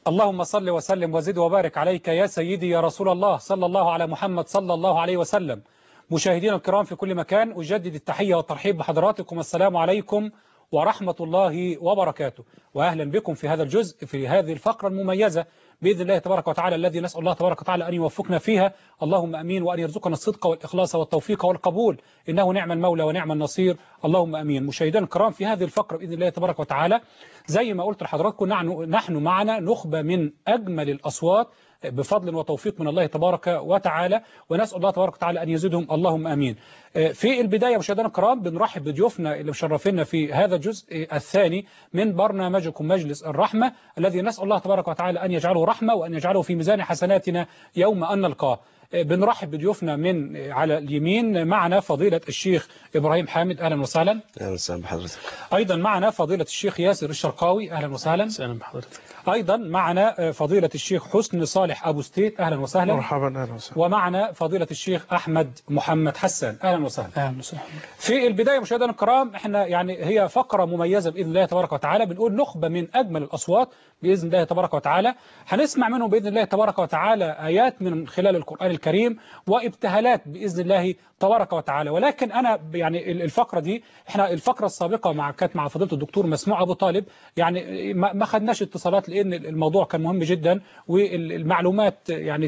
اللهم صل وسلم وزد وبارك عليك يا سيدي يا رسول الله، صلى الله على محمد صلى الله عليه وسلم. مشاهدينا الكرام في كل مكان، أجدد التحية والترحيب بحضراتكم. السلام عليكم ورحمة الله وبركاته، وأهلا بكم في هذا الجزء، في هذه الفقرة المميزة بإذن الله تبارك وتعالى، الذي نسأل الله تبارك وتعالى أن يوفقنا فيها، اللهم أمين، وأن يرزقنا الصدق والإخلاص والتوفيق والقبول، إنه نعم المولى ونعم النصير، اللهم أمين. مشاهدينا الكرام في هذه الفقرة بإذن الله تبارك وتعالى، زي ما قلت لحضراتكم، نحن معنا نخبة من أجمل الأصوات بفضل وتوفيق من الله تبارك وتعالى، ونسأل الله تبارك وتعالى أن يزيدهم، اللهم آمين. في البداية مشاهدينا الكرام بنرحب بضيوفنا اللي مشرفينا في هذا الجزء الثاني من برنامجكم مجلس الرحمة، الذي نسأل الله تبارك وتعالى أن يجعله رحمة وأن يجعله في ميزان حسناتنا يوم أن نلقاه. بنرحب بضيوفنا من على اليمين، معنا فضيلة الشيخ إبراهيم حامد، أهلا وسهلا. أهلا وسهلا بحضرتك. أيضا معنا فضيلة الشيخ ياسر الشرقاوي، أهلا وسهلا. أهلا بحضرتك. أيضا معنا فضيلة الشيخ حسن صالح أبو ستيت، أهلا وسهلا. مرحبا، أهلا وسهلا. ومعنا فضيلة الشيخ أحمد محمد حسان، أهلا وسهلا. أهلا وسهلا. في البداية مشاهدينا الكرام، احنا يعني هي فقرة مميزة بإذن الله تبارك وتعالى، بنقول نخبة من أجمل الأصوات بإذن الله تبارك وتعالى، هنسمع منهم بإذن الله تبارك وتعالى آيات من خلال القرآن الكريم وابتهالات بإذن الله تبارك وتعالى. ولكن أنا يعني الفقرة دي، احنا الفقرة السابقة كانت مع فضيلة الدكتور مسموع أبو طالب، يعني ما خدناش اتصالات لأن الموضوع كان مهم جدا، والمعلومات يعني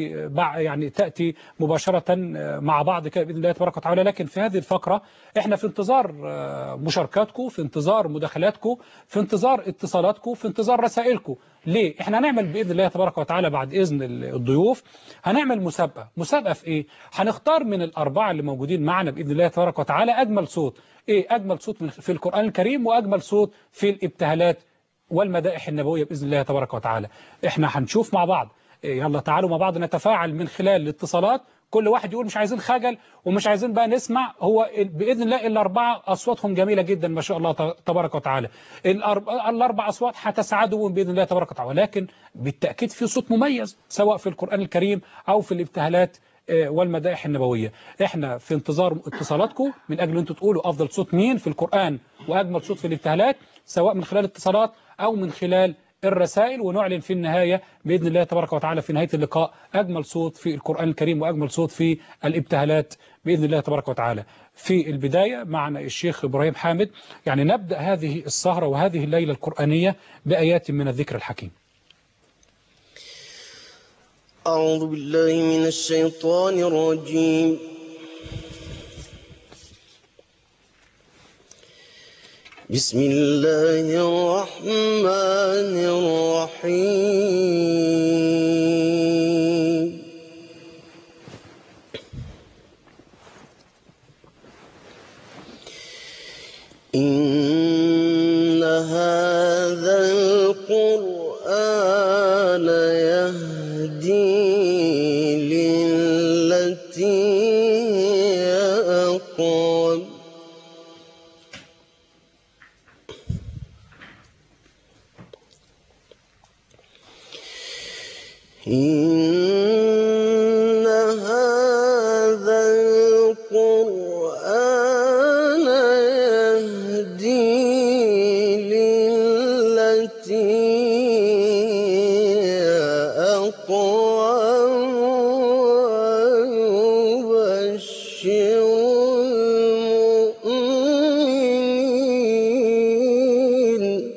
تأتي مباشرة مع بعض كده بإذن الله تبارك وتعالى. لكن في هذه الفقرة احنا في انتظار مشاركاتكم، في انتظار مداخلاتكم، في انتظار اتصالاتكم، في انتظار رسائلكم. ليه؟ احنا هنعمل بإذن الله تبارك وتعالى بعد إذن الضيوف، هنعمل مسابقة في ايه؟ هنختار من الأربعة اللي موجودين معنا بإذن الله تبارك وتعالى أجمل صوت. ايه أجمل صوت في القرآن الكريم، وأجمل صوت في الابتهالات والمدائح النبوية بإذن الله تبارك وتعالى. احنا هنشوف مع بعض. يلا تعالوا مع بعض نتفاعل من خلال الاتصالات، كل واحد يقول مش عايزين خجل ومش عايزين بقى نسمع، هو بإذن الله الأربعة أصواتهم جميلة جدا ما شاء الله تبارك وتعالى. الأربع أصوات هتسعدوا بإذن الله تبارك وتعالى، لكن بالتأكيد في صوت مميز سواء في القرآن الكريم أو في الابتهالات والمدائح النبوية. احنا في انتظار اتصالاتكم من أجل أنتم تقولوا أفضل صوت مين في القرآن وأجمل صوت في الابتهالات، سواء من خلال اتصالات أو من خلال الرسائل، ونعلن في النهاية بإذن الله تبارك وتعالى في نهاية اللقاء أجمل صوت في القرآن الكريم وأجمل صوت في الابتهالات بإذن الله تبارك وتعالى. في البداية معنا الشيخ إبراهيم حامد، يعني نبدأ هذه السهرة وهذه الليلة القرآنية بآيات من الذكر الحكيم. أعوذ بالله من الشيطان الرجيم. بسم الله الرحمن الرحيم. إن هذا القرآن يهدي للتي هي أقوم. إن هذا القرآن يهدي للتي هي أقوم ويبشر المؤمنين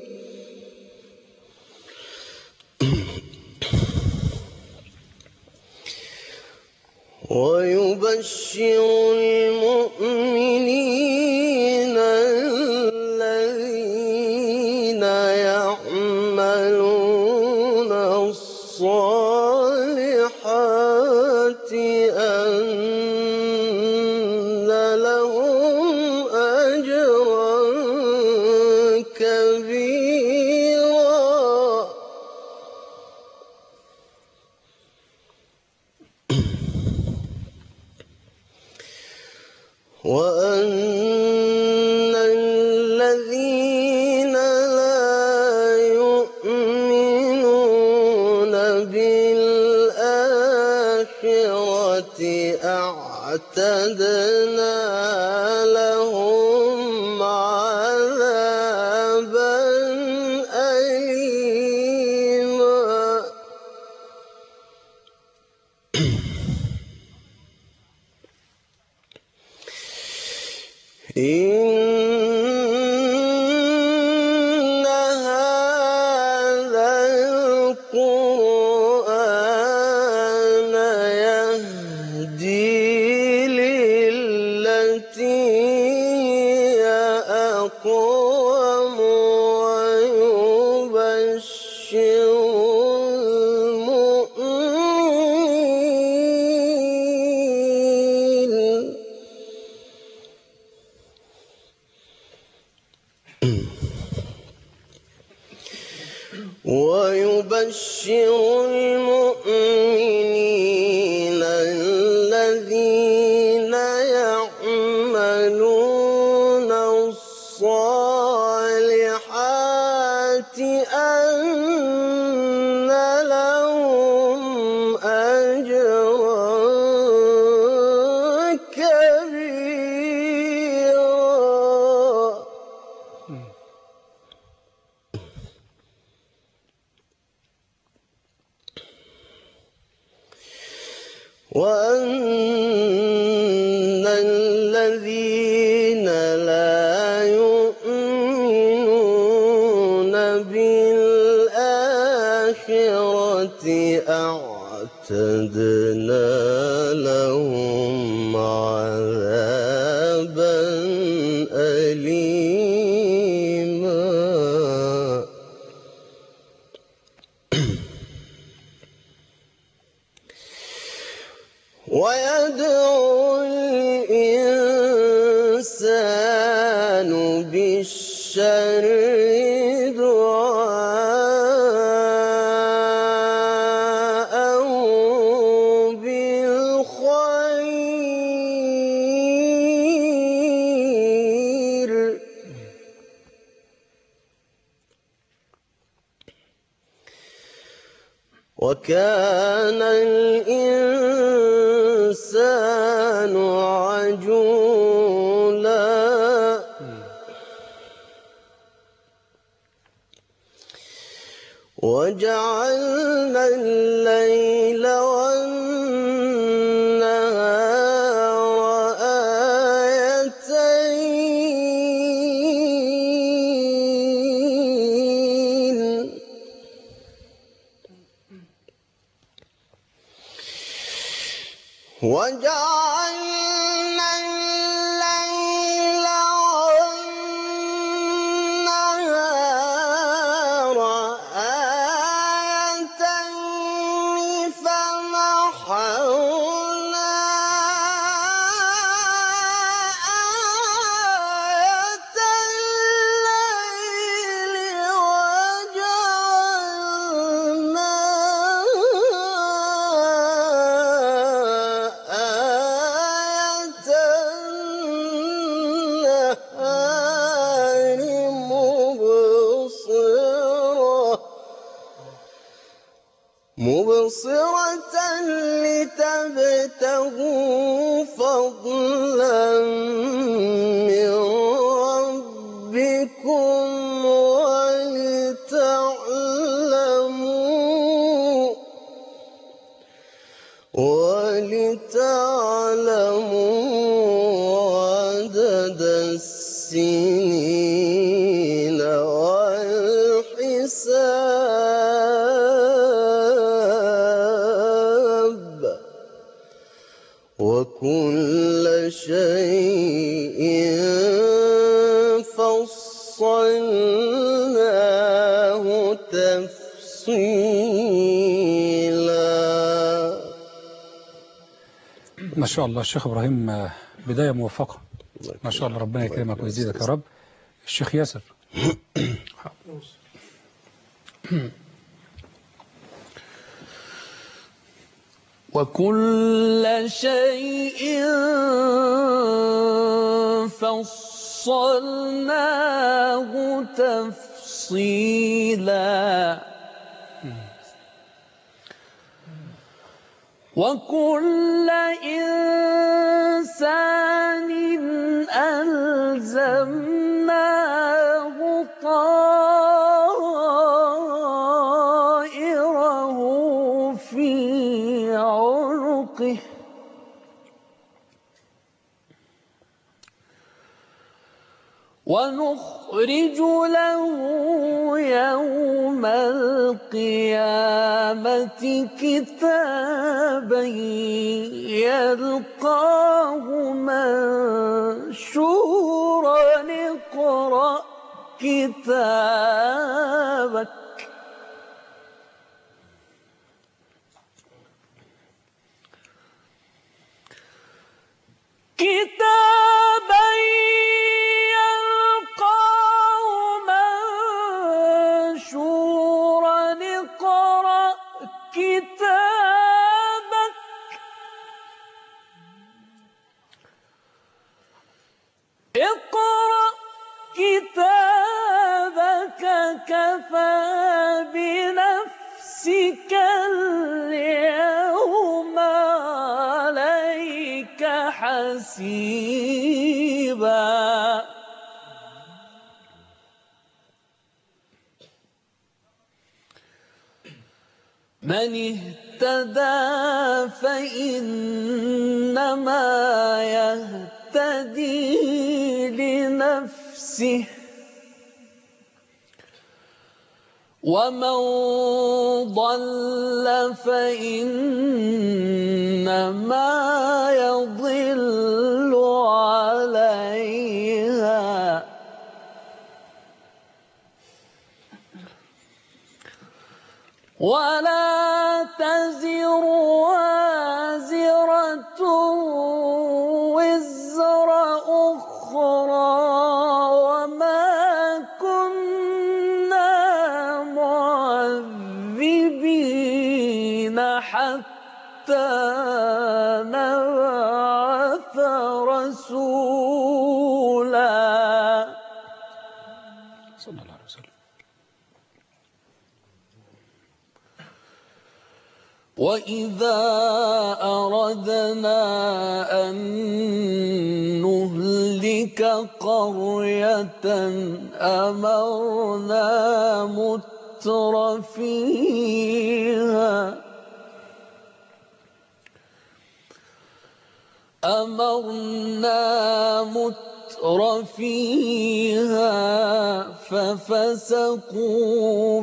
الذين يعملون الصالحات أن لهم أجرا كبيرا. وأن الذين لا يؤمنون بالآخرة أعتدنا لهم عذابا أليما. إن هذا القرآن يهدي للتي هي أقوم ويبشر المؤمنين الذين يعملون الصالحات أن لهم أجرا كبيرا. وأن الذين لا يؤمنون بالآخرة أعتدنا لهم عذابا أليما. ويدعو الإنسان بالشر دعاءه بالخير. وكان الإنسان عجولا. وجعلنا الليل والنهار آيتين وجعلنا الليل والنهار آيتين فمحونا آية الليل وجعلنا مبصرة لتبتغوا فضلا من ربكم ولتعلموا عدد السنين والحساب وكل شيء فصلناه تفصيلا. ما شاء الله الشيخ إبراهيم بداية موفقة ما شاء الله. ربنا يكرمك ويزيدك يا رب. الشيخ ياسر. وكل شيء فصلناه تفصيلا وكل إنسان ألزمناه طائره في عنقه ونخرج له يوم القيامة كتابا يلقاه منشورا اقرأ كتابك كتابا يلقاه منشورا اقرأ كتابك اقرأ كتابك كفى بنفسك اليوم عليك حسيبا من اهتدى فإنما يهتدي لنفسه ومن ضل فإنما يضل عليها ولا تزر وازرة وزر أخرى وما كنا معذبين حتى نبعث رسولا صلى الله عليه وسلم. وإذا أردنا أن نهلك قرية أمرنا متر فيها ففسقوا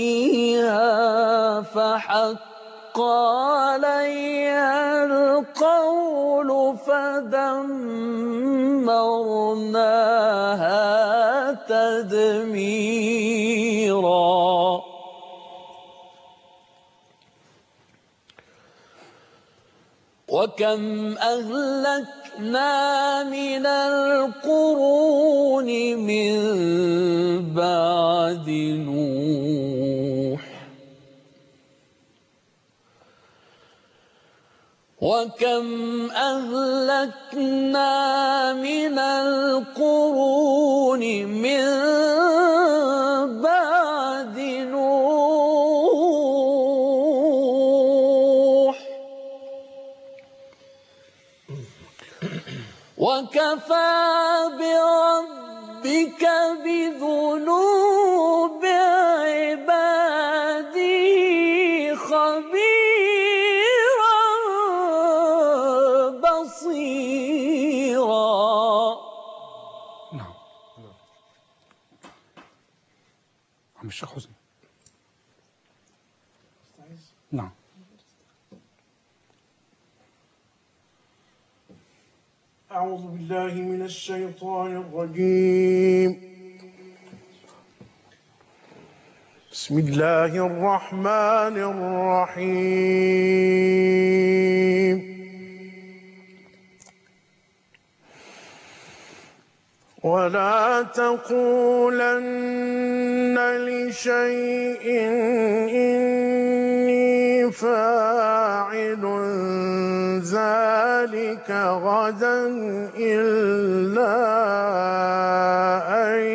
فيها فحق عليها القول فدمرناها تدميرا وكم أهلكنا من القرون من بعد نوح وكم أهلكنا من القرون من بعد نوح وكفى بربك بذنوب عباده خبيرا بصيرا. نعم. عم الشيخ حسني. نعم. أعوذ بالله من الشيطان الرجيم. بسم الله الرحمن الرحيم. ولا تقولن لشيء إني فاعل ذلك غدا إلا أن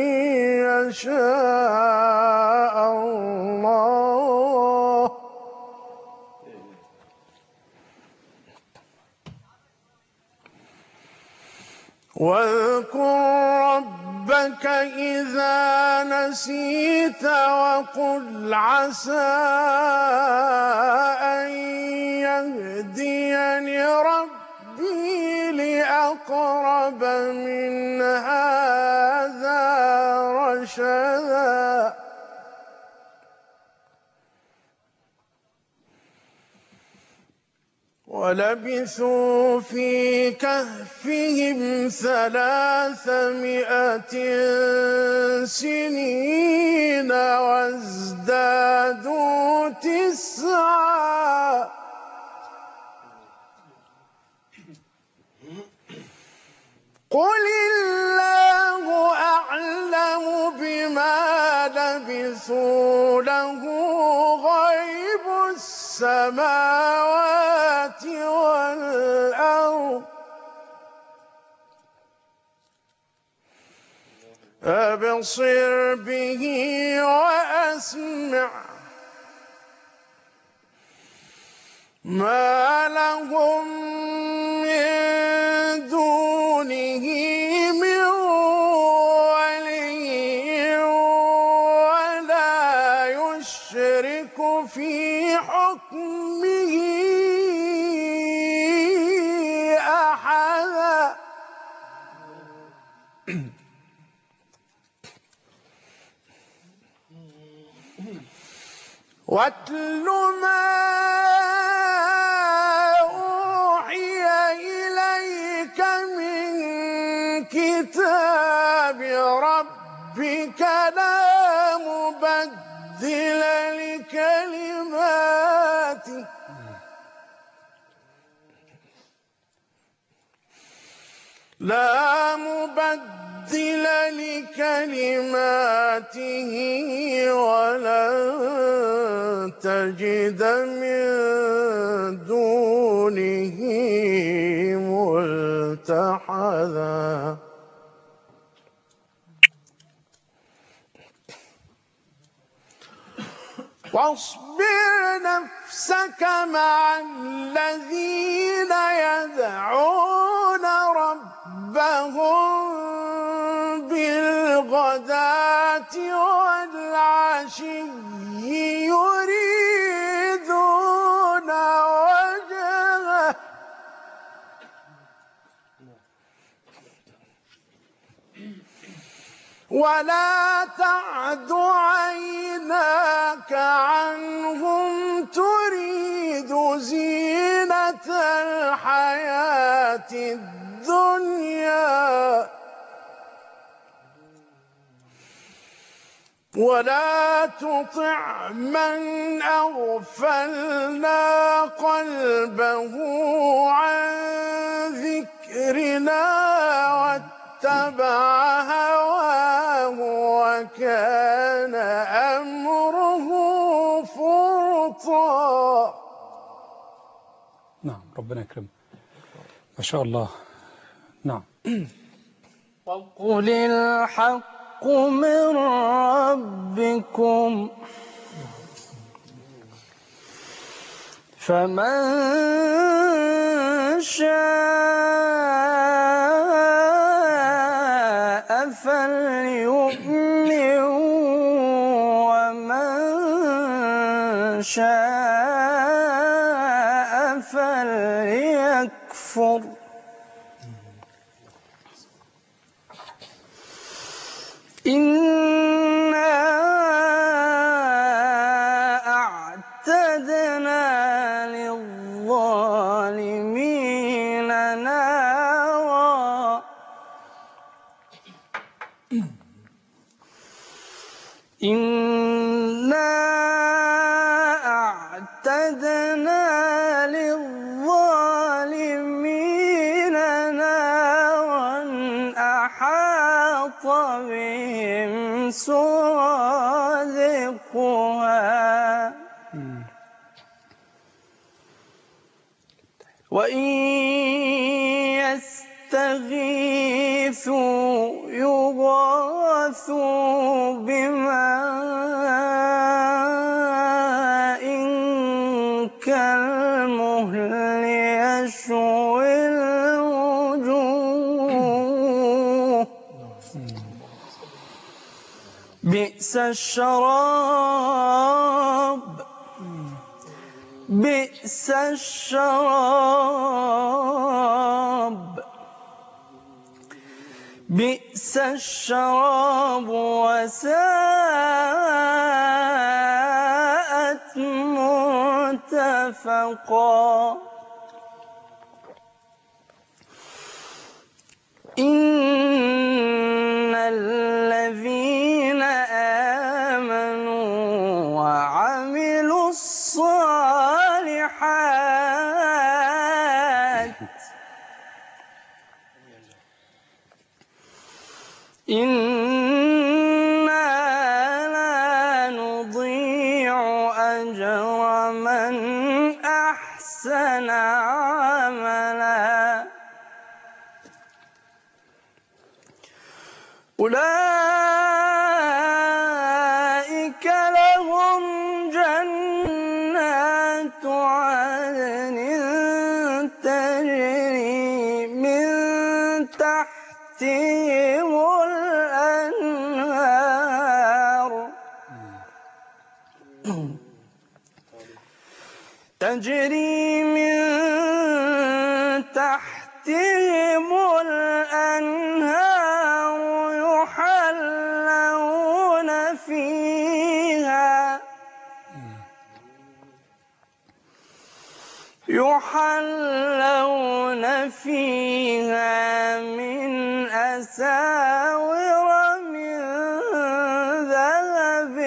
يشاء الله. واذكر ربك إذا نسيت وقل عسى أن يهديني ربي السبيل أقرب من هذا رشدا ولبثوا في كهفهم 300 سنين وازدادوا 9 قل الله أعلم بما لبثوا له غيب السماوات والأرض أبصر به وأسمع ما لهم من دونه من ولي ولا يشرك في حكمه أحدا واتل ما أوحي إليك من كتاب ربك لا مبدل لكلماته ولن تجد من دونه ملتحدا واصبر نفسك مع الذين يدعون ربهم بالغداة والعشي يريدون وجهه ولا تعد عيناك عنهم تريد زينة الحياة الدنيا ولا تطع من أغفلنا قلبه عن ذكرنا واتبع هواه وكان أمره فرطا. نعم ربنا يكرمك ما شاء الله. نعم. وقل الحق من ربكم فمن شاء فليؤمن ومن شاء فليكفر إنا أعتدنا للظالمين نارا إنا أعتدنا للظالمين نارا أحاط بهم سرادقها وإن يستغيثوا يغاثوا بماء كالمهل يشوي الوجوه بئس الشراب بئس الشراب بئس الشراب وساءت مرتفقا إن الذين آمنوا وعملوا الصالحات إنا لا نضيع أجر من أحسن عملا أولئك لهم جنات عدن تجري من تحتهم الأنهار تجري من تحتهم الأنهار يحلون فيها من أساور من ذهب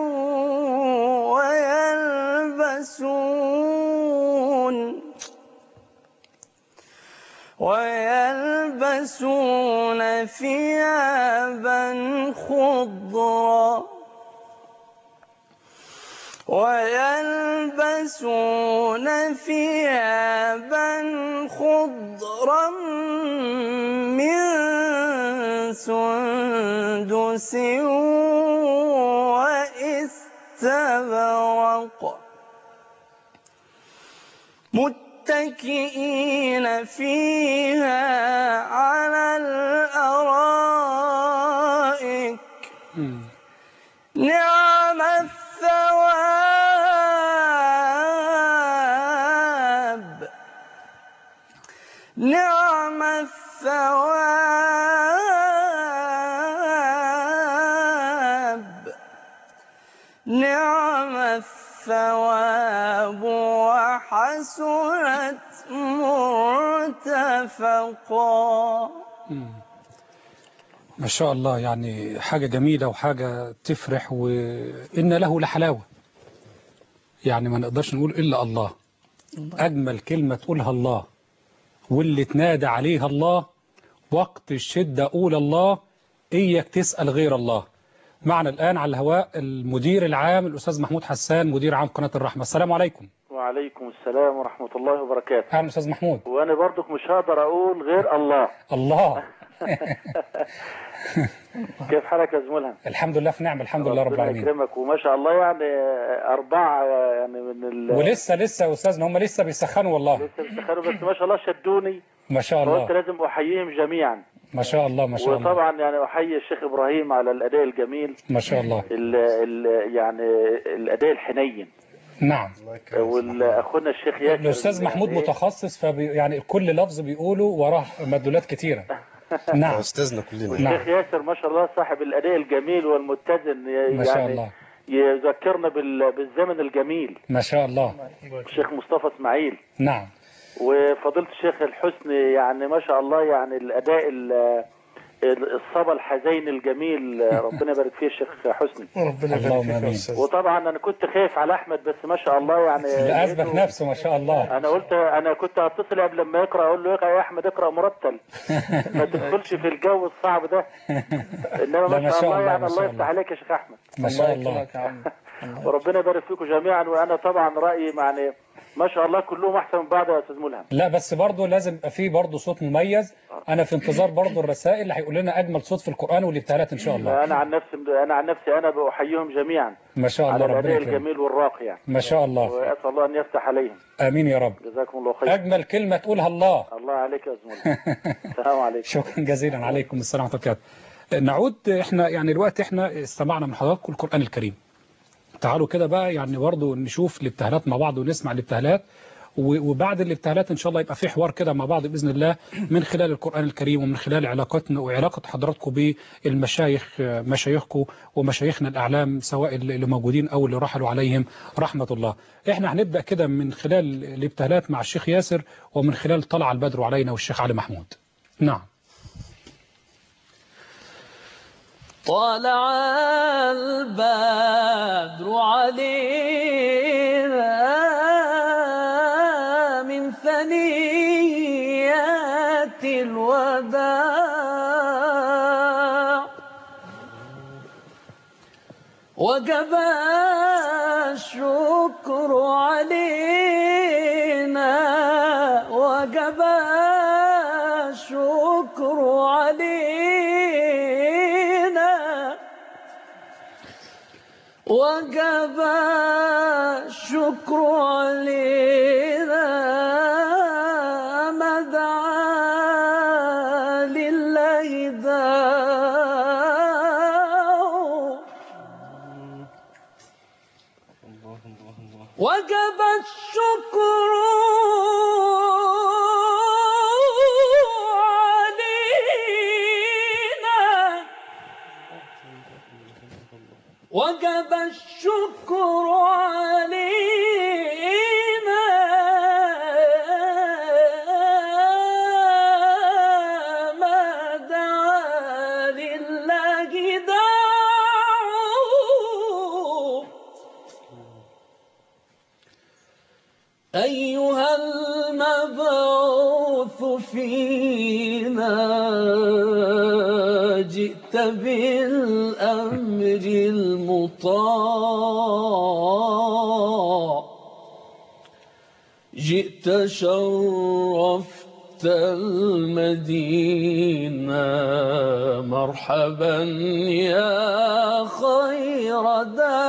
ويلبسون ثيابا خضرا من سندس واستبرق متكئين فيها على الأرائك نعم الثواب نعم الثواب وحسنت مرتفقا. ما شاء الله، يعني حاجة جميلة وحاجة تفرح، وإن له لحلاوة، يعني ما نقدرش نقول إلا الله. أجمل كلمة تقولها الله، واللي تنادى عليها الله، وقت الشدة قول الله، إياك تسأل غير الله. معنا الآن على الهواء المدير العام الأستاذ محمود حسان، مدير عام قناة الرحمة. السلام عليكم. وعليكم السلام ورحمة الله وبركاته. أهلا أستاذ محمود. وأنا برضك مش هقدر أقول غير الله. الله. كيف حالك يا زميلها؟ الحمد لله في نعم، الحمد لله رب العالمين. ربنا يكرمك، وما شاء الله يعني 4 يعني من ولسه يا أستاذنا هم لسه بيسخنوا والله. لسه بيسخنوا، بس ما شاء الله شدوني. ما شاء الله. قلت لازم أحييهم جميعا. ما شاء الله ما شاء الله. وطبعا يعني أحيي الشيخ إبراهيم على الأداء الجميل. ما شاء الله. يعني الأداء الحنين. نعم. واخونا الشيخ ياسر الاستاذ محمود متخصص، يعني كل لفظ بيقوله وراه مدلولات كتيره. نعم استاذنا كلنا. الشيخ ياسر ما شاء الله صاحب الاداء الجميل والمتزن، ما شاء الله، يذكرنا بالزمن الجميل. ما شاء الله. الشيخ مصطفى اسماعيل. نعم. وفضيله الشيخ الحسني، يعني ما شاء الله، يعني الاداء الصبا الحزين الجميل، ربنا يبارك فيه الشيخ حسني. ربنا يبارك فيك. وطبعا انا كنت خايف على احمد، بس ما شاء الله يعني اثبت نفسه ما شاء الله. انا كنت هتصل قبل ما يقرا اقول له اقرا يا احمد، اقرا مرتل ما تدخلش في الجو الصعب ده. انما ما شاء الله يعني الله يفتح عليك يا شيخ احمد. ما شاء الله. وربنا يبارك فيكم جميعا. وانا طبعا رايي يعني ما شاء الله كلهم احسن من بعض يا استاذ ملهم. لا بس برضه لازم يبقى فيه برضه صوت مميز. انا في انتظار برضه الرسائل اللي هيقول لنا اجمل صوت في القران والابتهالات ان شاء الله. انا عن نفسي انا بحييهم جميعا. ما شاء الله. على الاداء الجميل والراقي يعني. ما شاء الله. واسال الله ان يفتح عليهم. امين يا رب. جزاكم الله خير. اجمل كلمه تقولها الله. الله عليك يا زميلي. السلام عليكم. شكرا جزيلا. عليكم السلام ورحمه الله وبركاته. نعود. احنا يعني الوقت احنا استمعنا من حضراتكم القران الكريم. تعالوا كده بقى يعني برضو نشوف الابتهالات مع بعض ونسمع الابتهالات، وبعد الابتهالات إن شاء الله يبقى في حوار كده مع بعض بإذن الله من خلال القرآن الكريم ومن خلال علاقتنا وعلاقة حضراتكم بالمشايخ، مشايخكم ومشايخنا الأعلام سواء اللي موجودين أو اللي رحلوا عليهم رحمة الله. إحنا هنبدأ كده من خلال الابتهالات مع الشيخ ياسر ومن خلال طلع البدر علينا والشيخ علي محمود. نعم. طلع البدر علينا من ثنيات الوداع وجب الشكر علينا وجب الشكر علينا وجب الشكر علينا ما دعا لله داع وجب الشكر وجب الشكر علينا ما دعا لله داع أيها المبعوث فينا جئت بالأمر المطاع جئت شرفت المدينة مرحبا يا خير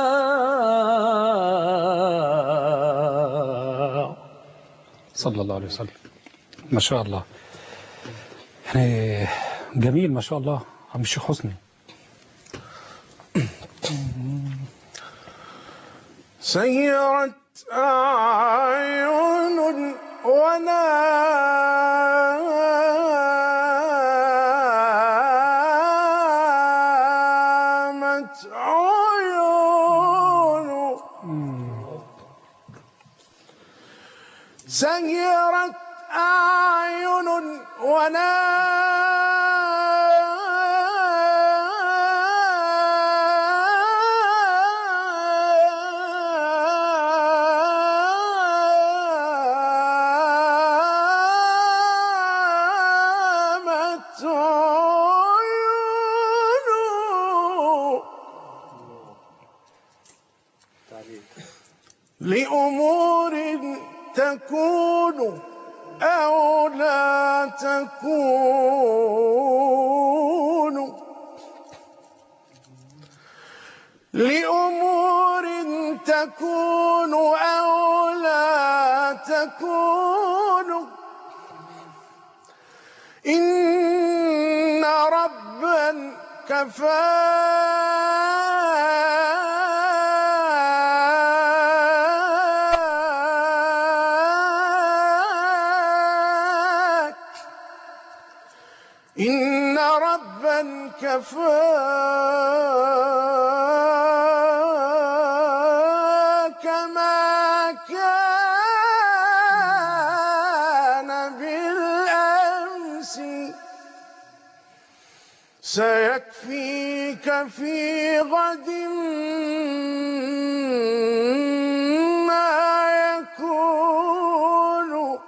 داع صلى الله عليه وسلم. ما شاء الله، يعني جميل ما شاء الله عم الشيخ حسني. سيرت أعين ونامت عيون سيرت أعين لأمور تكون أو لا تكون لأمور تكون أو لا تكون إن ربا إن ربا كفاك ما كان بالأمس سيكفيك في غد ما يكون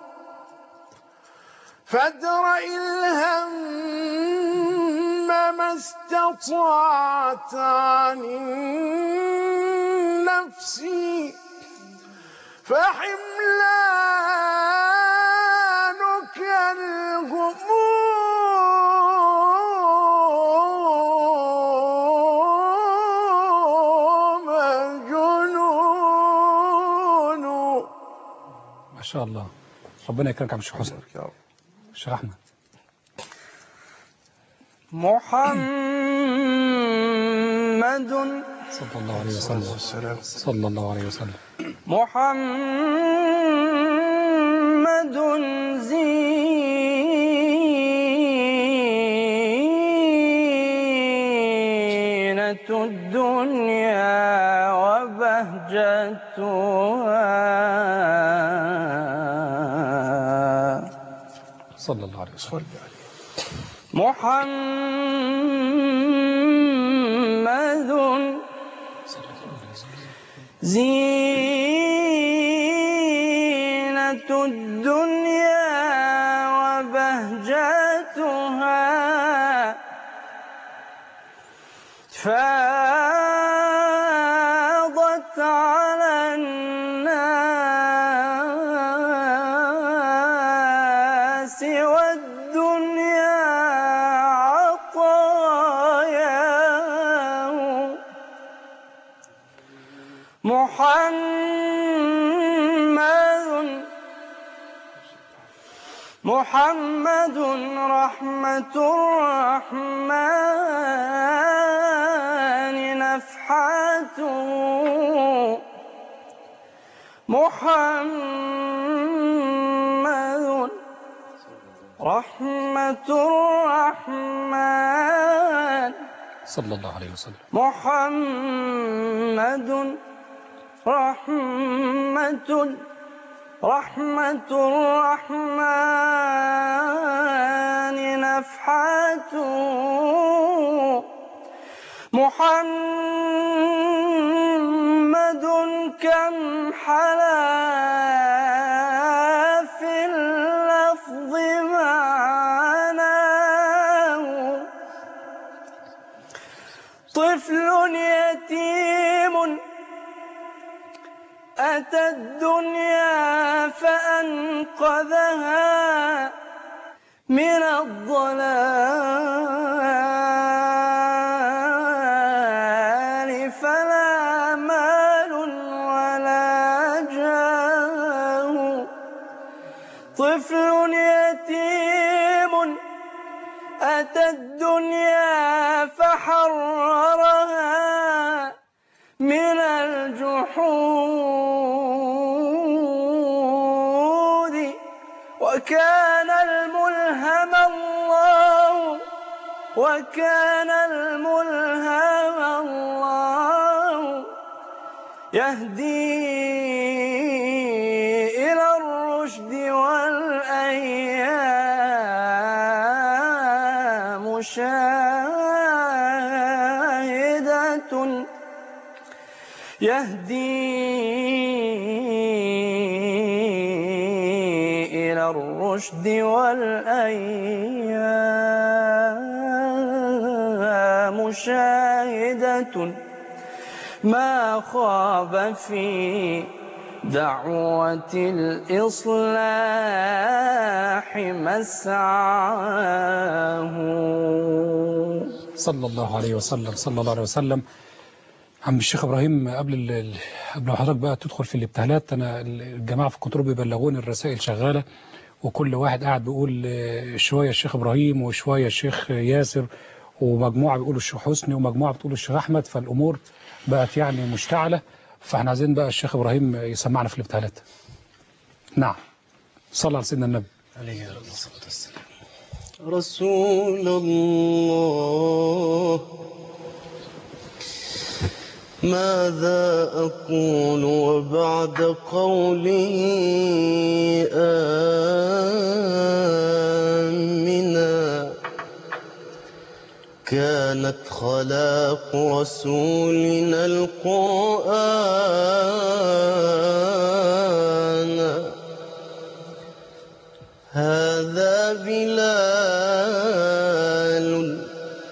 فادرأ الهم ما استطعت عن النفس فحملانك الهموم جنون. ما شاء الله، ربنا يكرمك يا الشيخ حسني. الشيخ أحمد. محمد صلى الله عليه وسلم. صلى الله عليه وسلم. محمد زينة الدنيا وبهجتها صلى الله عليه وسلم. محمد زينة الدنيا وبهجتها فاضت على الناس والدنيا عطاياه محمد رحمة الرحمن نفحته محمد رحمة الرحمن صلى الله عليه وسلم. محمد رحمة الرحمن نفحته محمد كم حلا في اللفظ معناه طفل يتيم أتى الدنيا فأنقذها من الضلال فلا مال ولا جاه طفل يتيم أتى الدنيا فحررها من الجحود وكان الملهم الله يهدي إلى الرشد والأيام شاهدة يهدي إلى الرشد والأيام شاهدة ما خاب في دعوة الإصلاح مسعاه صلى الله عليه وسلم. صلى الله عليه وسلم. عم الشيخ إبراهيم، قبل حضرتك بقى تدخل في الابتهالات، أنا الجماعة في الكنترول بيبلغوني الرسائل شغالة، وكل واحد قاعد بيقول شوية الشيخ إبراهيم وشوية الشيخ ياسر، ومجموعة بيقولوا الشيخ حسني ومجموعة بتقول الشيخ أحمد، فالأمور بقت يعني مشتعلة، فاحنا عايزين بقى الشيخ إبراهيم يسمعنا في الابتهالات. نعم. صلى على سيدنا النبي عليه الصلاة والسلام. رسول الله ماذا أقول وبعد قولي آمنا كانت خلاق رسولنا القرآن هذا بلال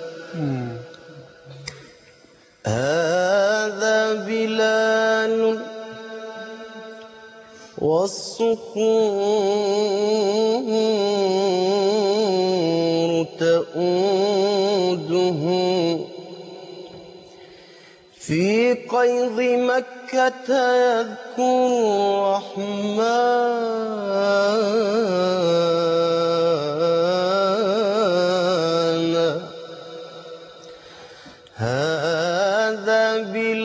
والصخور تؤوده في قيظ مكة يذكر الرحمن هذا بلال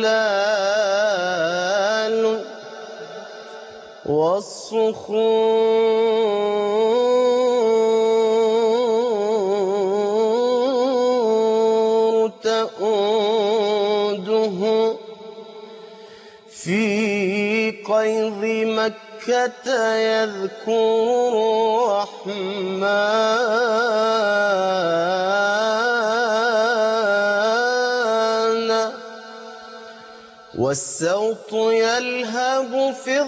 والصخور تؤوده في قيظ مكة يذكر الرحمن والسوط يلهب في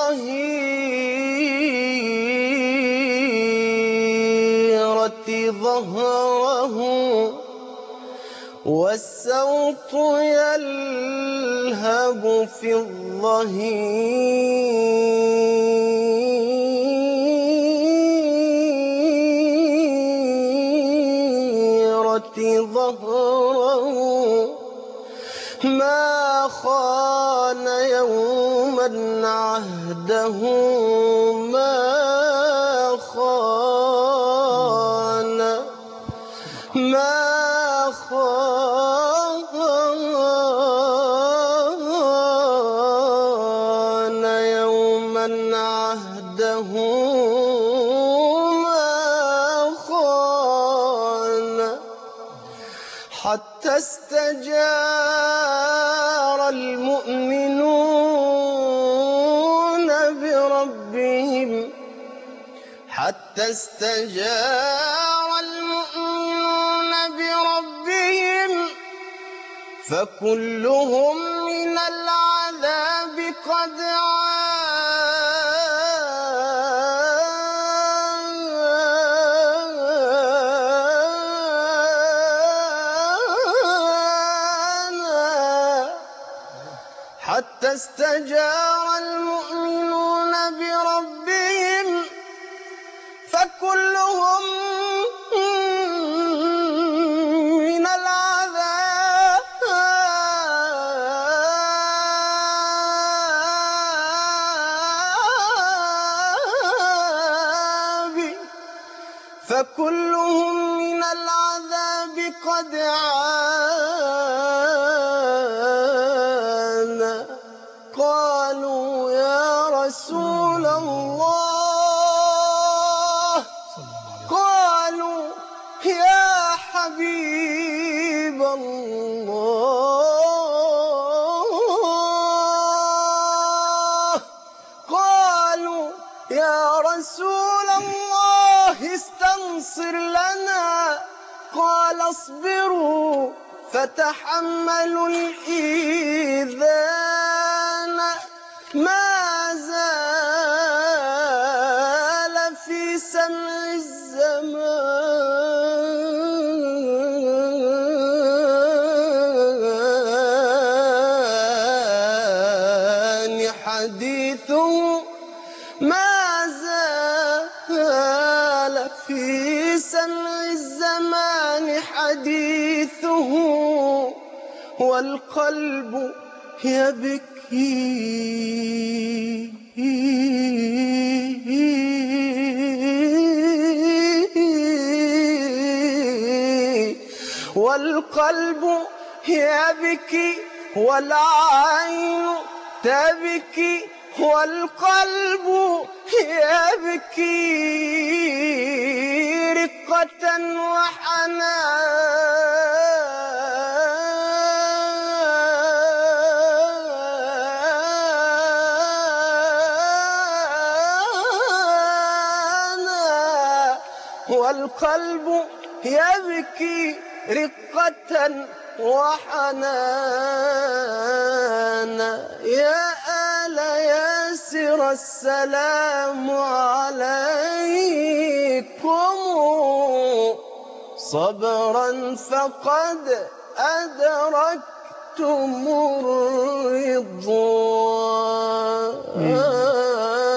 الظهيرة ظهره والسوط يلهب في الظهيرة ظهره ما خان يوما عهده ما خان يوما عهده ما خان حتى استجار المؤمنون بربهم فكلهم من العذاب قد حتى استجار المؤمنون بربهم فكلهم من العذاب قد عانى قالوا يا رسول الله قالوا يا حبيب الله قالوا يا رسول الله استنصر لنا قال اصبروا فتحملوا الإيذان ما زال في سمع الزمان حديثه ما زال في سمع الزمان حديثه والقلب يبكي والقلب يبكي والعين تبكي والقلب يبكي رقة وحنانا والقلب يبكي رقة وحنانا يا آل ياسر السلام عليكم صبرا فقد أدركتم الرضوان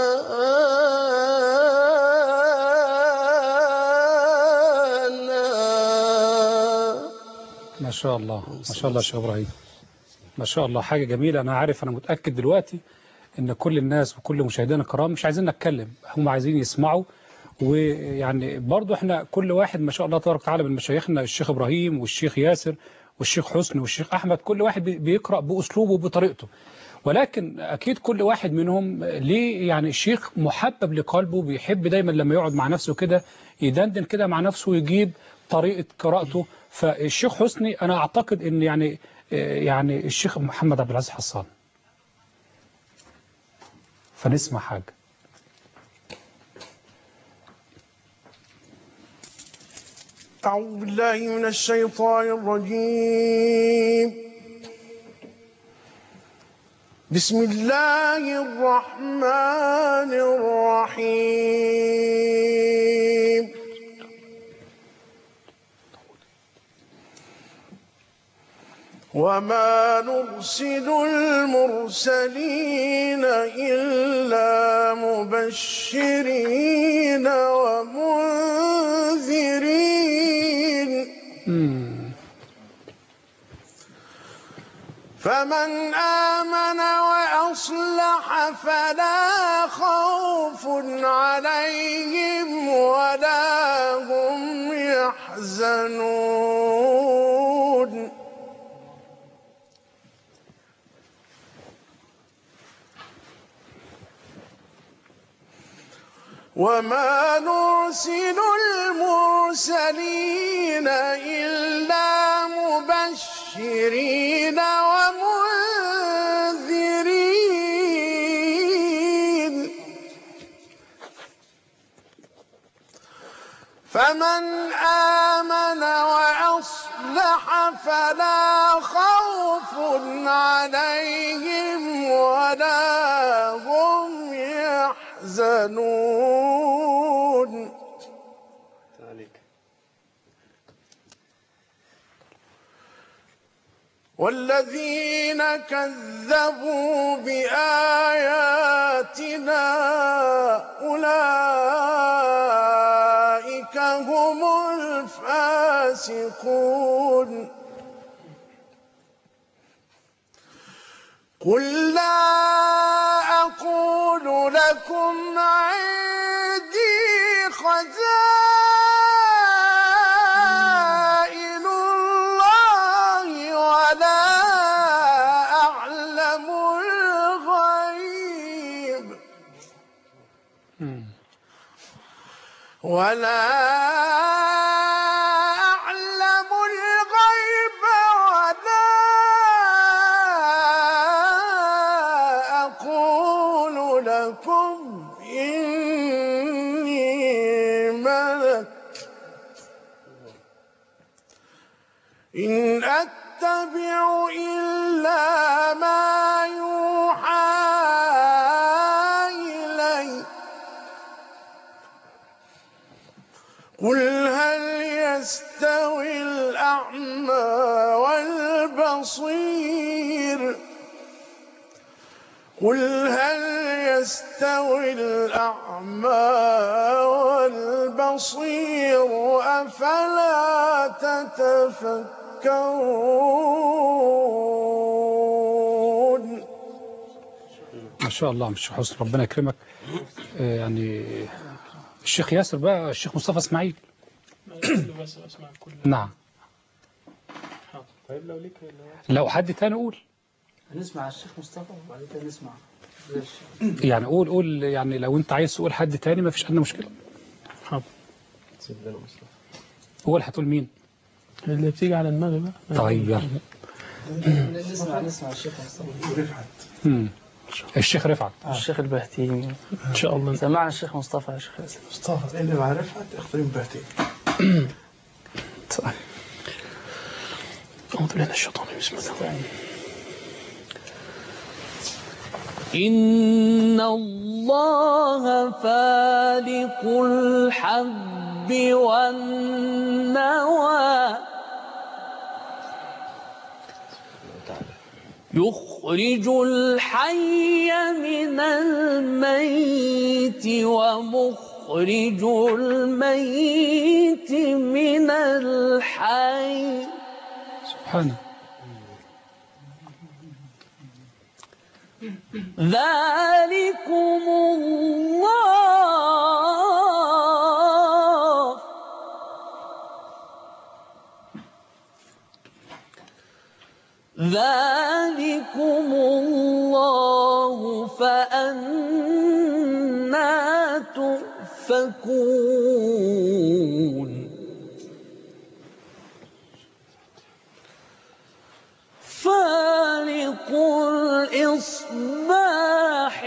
ما شاء الله ما شاء الله يا شيخ إبراهيم ما شاء الله حاجة جميلة. أنا عارف أنا متأكد دلوقتي إن كل الناس وكل مشاهدينا الكرام مش عايزين نتكلم هم عايزين يسمعوا. ويعني برضو احنا كل واحد ما شاء الله تبارك وتعالى من مشايخنا الشيخ إبراهيم والشيخ ياسر والشيخ حسني والشيخ أحمد كل واحد بيقرأ بأسلوبه وبطريقته ولكن أكيد كل واحد منهم ليه يعني الشيخ محبب لقلبه، بيحب دايما لما يقعد مع نفسه كده يدندن كده مع نفسه ويجيب طريقة قراءته. فالشيخ حسني أنا أعتقد أن يعني الشيخ محمد عبد العزيز حسان، فنسمع حاجة. أعوذ بالله من الشيطان الرجيم. بسم الله الرحمن الرحيم. وما نرسل المرسلين إلا مبشرين ومنذرين فمن آمن وأصلح فلا خوف عليهم ولا هم يحزنون. وما نرسل المرسلين إلا مبشرين ومنذرين فمن آمن وأصلح فلا خوف عليهم ولا هم يحزنون. والذين كذبوا بآياتنا أولئك هم الفاسقون. قل لا أقول لكم عندي خزائن الله ولا أعلم الغيب أقول لكم إني ملك إن أتبع إلا ما يوحى إلي. قل هل يستوي الأعمى والبصير قل هل يستوي الأعمى والبصير أفلا تتفكرون. ما شاء الله مش حسن، ربنا يكرمك. يعني الشيخ ياسر بقى، الشيخ مصطفى اسماعيل. نعم. طيب لو ليك لو حد تاني قول. هنسمع الشيخ مصطفى وبعد كده نسمع يعني قول يعني لو انت عايز تقول حد تاني ما فيش عندنا مشكلة. حاضر. سيب لنا مصطفى. قول، هتقول مين؟ اللي بتيجي على دماغي بقى. طيب يلا. نسمع الشيخ مصطفى ورفعت. الشيخ رفعت. الشيخ البهتيمي ان شاء الله. سمعنا الشيخ مصطفى يا شيخ ياسر. مصطفى اللي مع رفعت اختارين بهتين. أعوذ بالله من الشيطان بسم الله. إن الله فالق الحب والنوى يخرج الحي من الميت ومخرج الميت من الحي. سبحانه. ذلكم الله ذلكم الله الله فأنى تؤفكون فالق الإصباح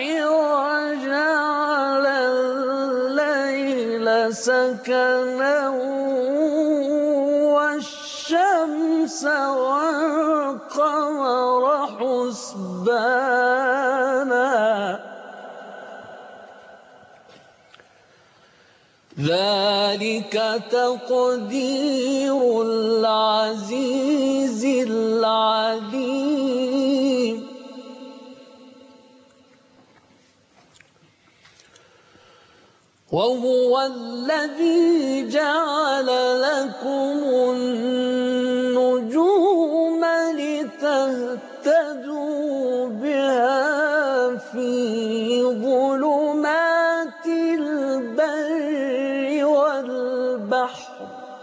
وجعل الليل سكنا والشمس والقمر حسبانا ذلك تقدير العزيز العليم وهو الذي جعل لكم النجوم لتهتدوا بها في ظلمات البر والبحر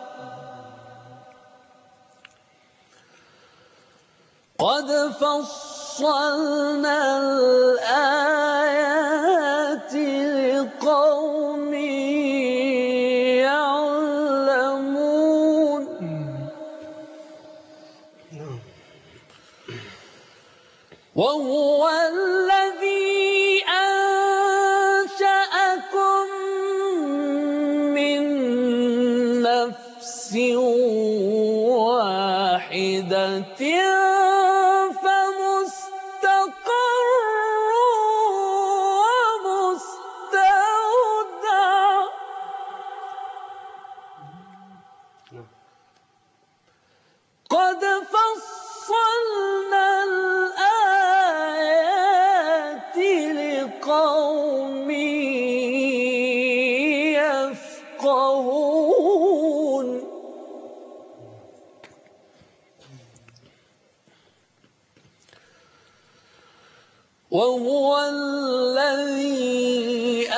قد فصلنا الآيات لقوم يعلمون وهو الذي أنشأكم من نفس واحدة قد فصلنا الآيات لقوم يفقهون وهو الذي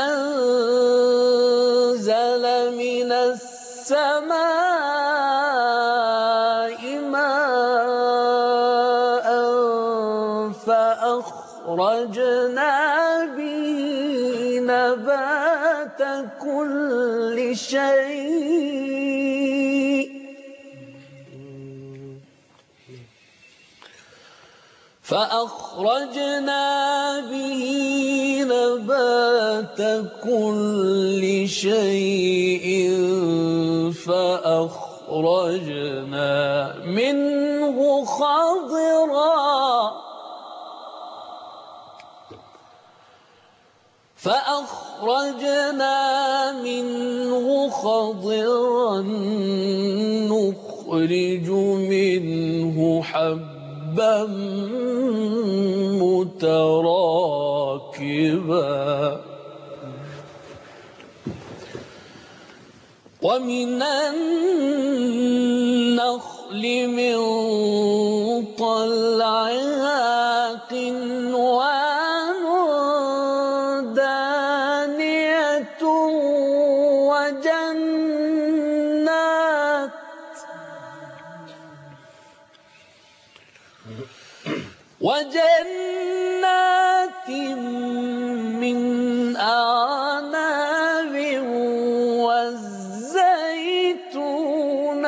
أنزل من السماء ماء فأخرجنا به نبات كل شيء فأخرجنا به نبات كل شيء فأخرجنا منه خضرا نخرج منه حبا متراكبا ومن النخل من طلعها قنوان دانية وجنات من أعناب والزيتون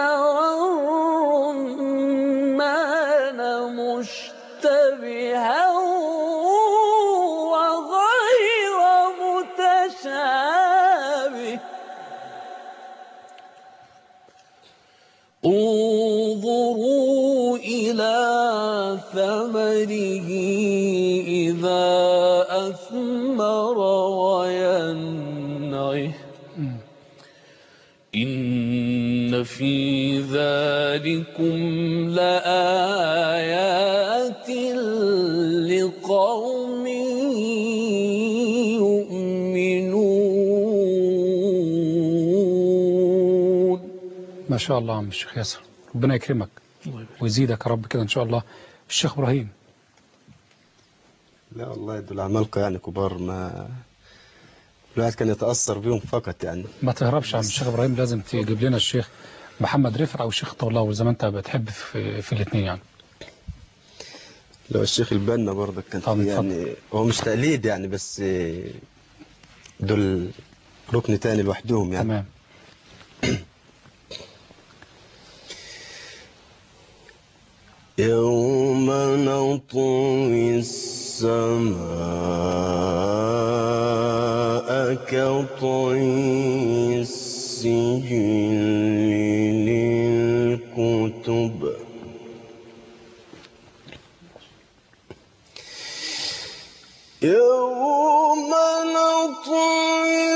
والرمان مشتبها وغير متشابه انظروا إلى ثمره إذا أثمر وينعه إن في ذلكم لآيات لقوم يؤمنون. ما شاء الله عم الشيخ ياسر، ربنا يكرمك ويزيدك يا رب كده إن شاء الله. الشيخ إبراهيم. لا والله دول عمالقة يعني كبار، ما الواحد كان يتأثر بيهم فقط يعني. ما تهربش عن الشيخ إبراهيم، لازم تجيب لنا الشيخ محمد رفع أو الشيخ طه الله زي ما أنت بتحب في الاثنين يعني. لو الشيخ البنا برضه كان طب يعني هو مش تقليد يعني، بس دول ركن تاني لوحدهم يعني. تمام. يوم نطوي السماء كطي السجل للكتب يوم نطوي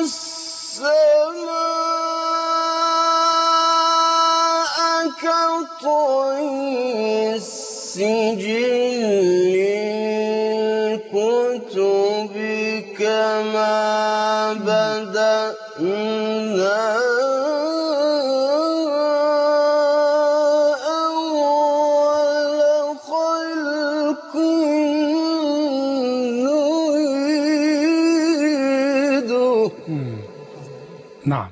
السماء كطي السجل للكتب كما بدأنا أول خلق نعيده. نعم.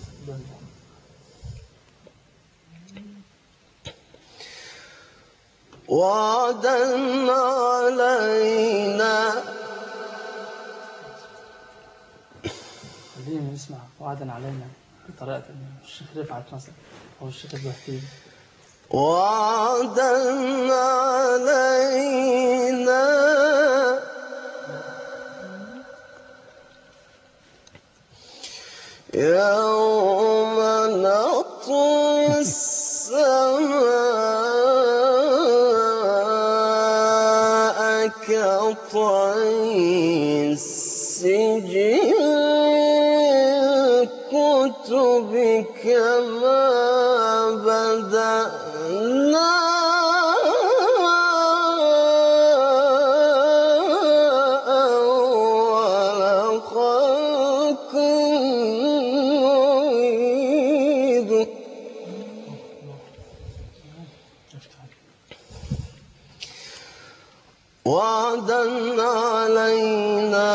وعدا علينا. خلينا نسمع وعدا علينا بطريقة الشيخ رفعت مثلا أو الشيخ البهتيم. وعدا علينا يوم نطوي السماء كطي السجل الكتب كما بدأنا أول خلق نعيده. وعدا علينا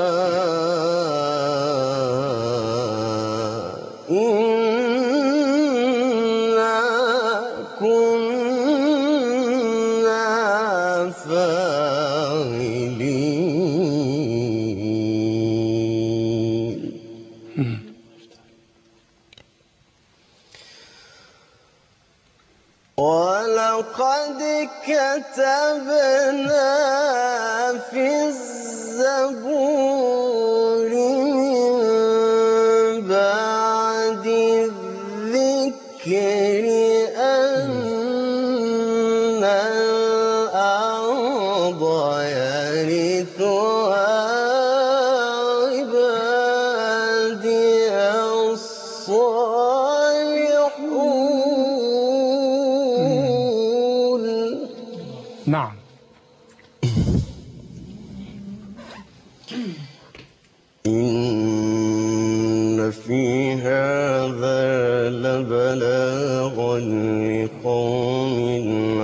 إنا كنا فاعلين. ولقد كتبنا في الزبور من بعد الذكر أن الأرض يرثها عبادي الصالحون. نعم. إن في هذا لبلاغا لقوم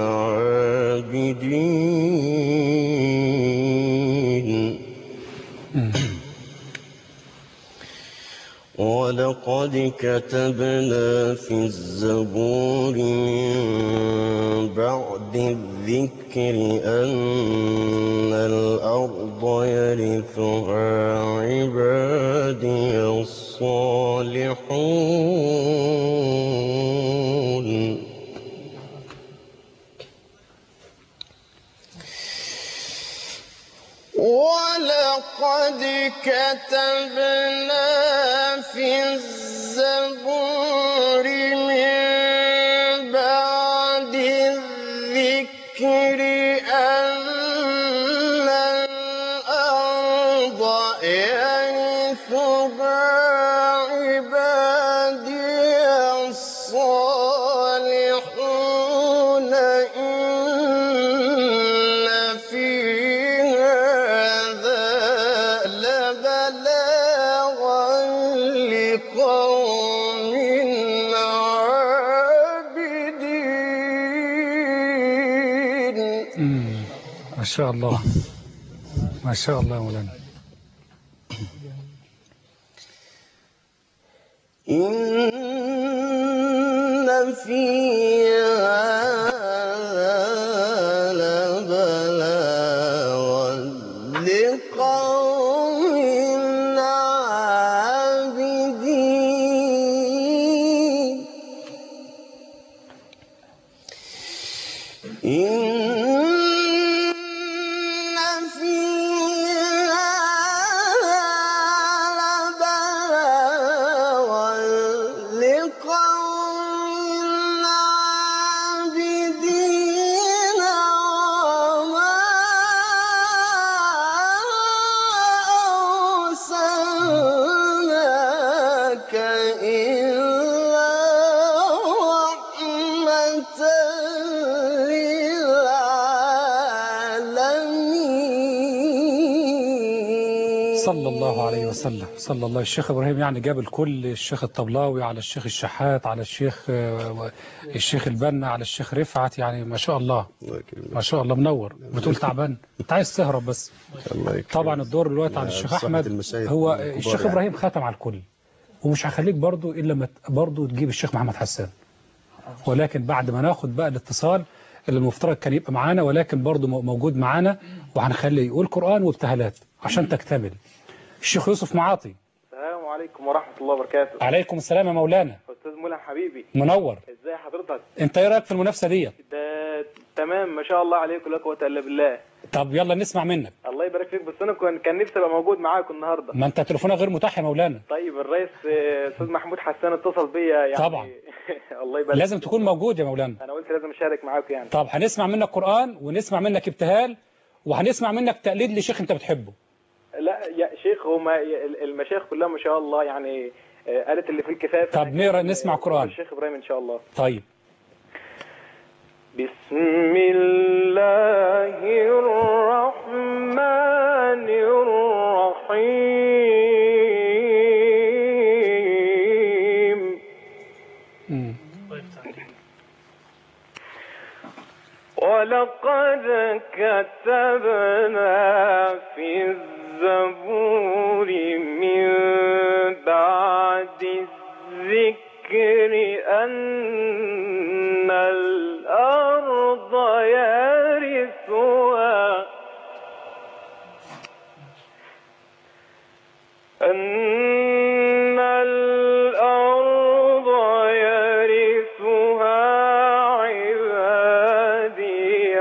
عابدين. ولقد كتبنا في الزبور من بعد الذكر أن الأرض يرثها عبادي الصالحون. ولقد كتبنا في الزبور من بعد الذكر أن الأرض يرثها عبادي الصالحون. إن في هذا لبلاغا لقوم عابدين. ما شاء الله، ما شاء الله يا مولانا. إن في هذا لبلاغا صلى الله عليه وسلم. صلى الله. الشيخ إبراهيم يعني جاب الكل، الشيخ الطبلاوي على الشيخ الشحات على الشيخ البنا على الشيخ رفعت، يعني ما شاء الله ما شاء الله. منور. بتقول تعبان انت عايز تهرب بس. طبعا الدور دلوقتي على الشيخ أحمد. هو الشيخ إبراهيم ختم على الكل، ومش هخليك برضو إلا ما برضو تجيب الشيخ محمد حسان، ولكن بعد ما ناخد بقى الاتصال اللي المفترض كان يبقى معانا، ولكن برضو موجود معانا، وهنخليه يقول قرآن وابتهالات عشان تكتمل. الشيخ يوسف معاطي. السلام عليكم ورحمة الله وبركاته. عليكم السلام يا مولانا. أستاذ ملهم حبيبي. منور. ازاي حضرتك؟ انت ايه رايك في المنافسة دي؟ ده تمام ما شاء الله عليكم، لا قوة إلا بالله. طب يلا نسمع منك. الله يبارك فيك، بس أنا كان نفسي أبقى موجود معاكم النهاردة. ما أنت تليفونك غير متاح يا مولانا. طيب الرئيس أستاذ محمود حسان اتصل بيا يعني. طبعا. الله يبارك. لازم تكون موجود يا مولانا. أنا قلت لازم أشارك معاكم يعني. طب هنسمع منك قرآن، ونسمع منك ابتهال، وهنسمع منك تقليد لشيخ أنت بتحبه. لا يا شيخ، هما المشايخ كلها ما شاء الله يعني قالت اللي في الكفاية. طب نسمع قرآن الشيخ إبراهيم إن شاء الله. طيب. بسم الله الرحمن الرحيم. ولقد كتبنا في الزبور من بعد الذكر أن الأرض يرثها عبادي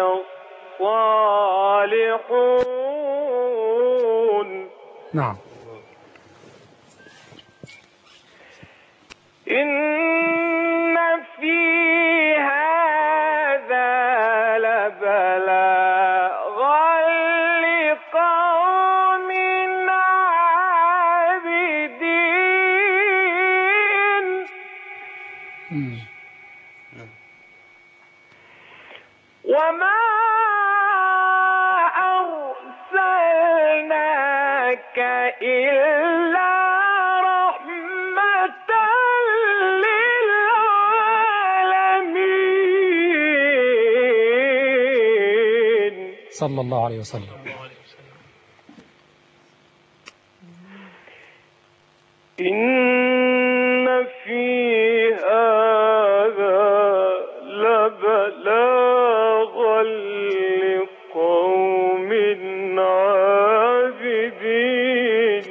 الصالحون. نعم. إن في هذا لبلاغا لقوم عابدين. وما أرسلناك إلا صلى الله عليه وسلم. إن في هذا لبلاغا لقوم عابدين.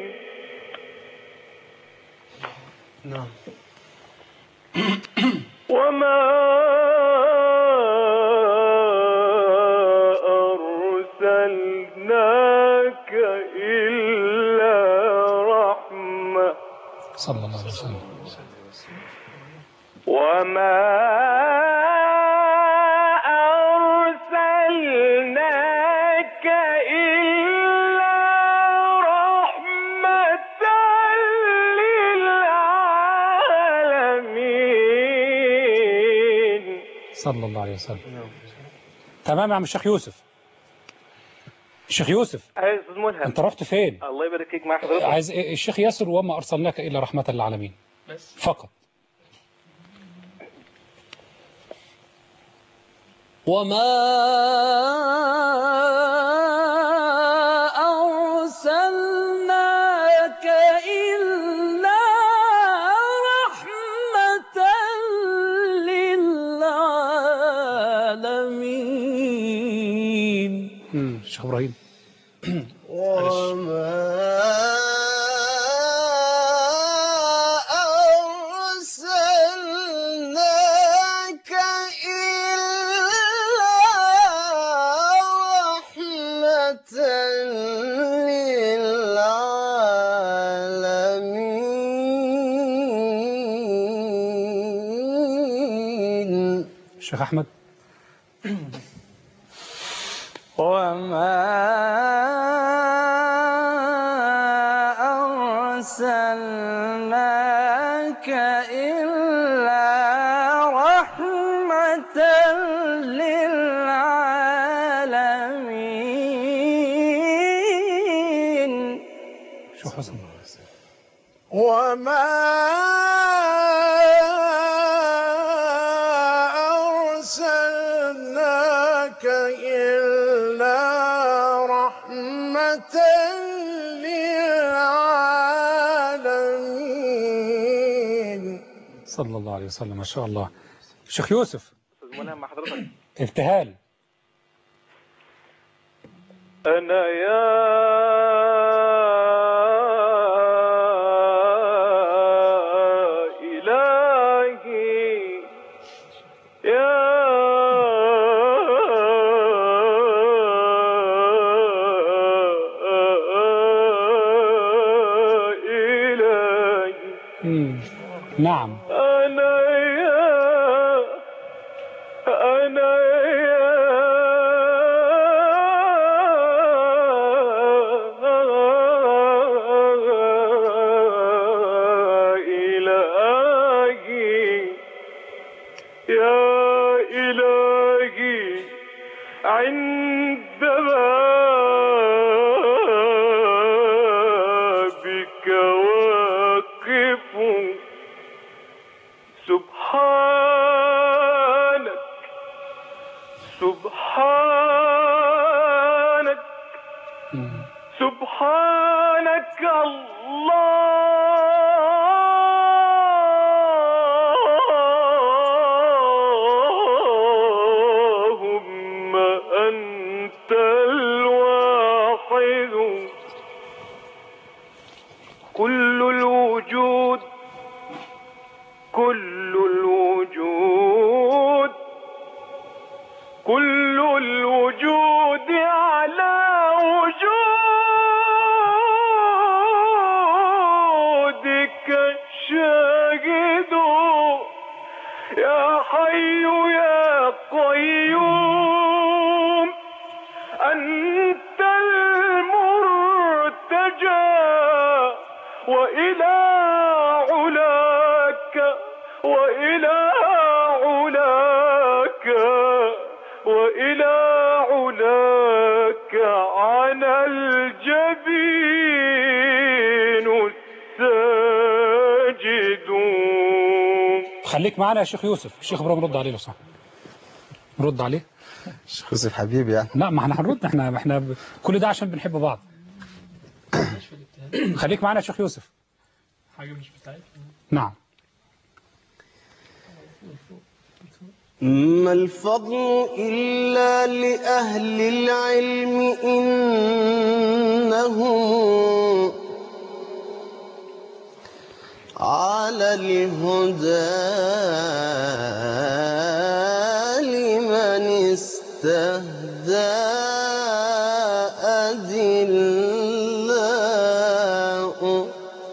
نعم. وما أرسلناك إلا رحمة. صلى الله عليه وسلم. وما أرسلناك إلا رحمة للعالمين. صلى الله عليه وسلم. تمام يا عم الشيخ يوسف. الشيخ يوسف. أيوة يا أستاذ ملهم. أنت رحت فين؟ الله يبارك فيك. مع حضرتك. عايز الشيخ ياسر وما أرسلناك إلا رحمة للعالمين بس فقط. وما أرسلناك إلا رحمة للعالمين. الشيخ إبراهيم. الشيخ أحمد. وما أرسلناك إلا رحمة للعالمين. وما شو حسن. وما أرسلناك إلا رحمة للعالمين. صلى الله عليه وسلم. ما شاء الله. شيخ يوسف. استاذ منى مع حضرتك. ابتهال. أنا يا إلهي يا إلهي. نعم. أنا عند بابك واقف سبحانك سبحانك سبحانك اللهم أنت الواحد كل الوجود كل الوجود كل الوجود على وجودك شاهد يا حي يا قيوم أنت المرتجى وإلى علاك وإلى علاك وإلى علاك على الجبين الساجدون. خليك معنا يا شيخ يوسف. الشيخ ابراهيم رد عليه لو صح. رد عليه. شيخ يوسف حبيبي يعني. لا ما احنا هنرد. احنا كل ده عشان بنحب بعض. خليك معنا يا شيخ يوسف. حاجة مش بتاعتنا. نعم. ما الفضل إلا لأهل العلم إنهم على الهدى لمن استهدى أدلاء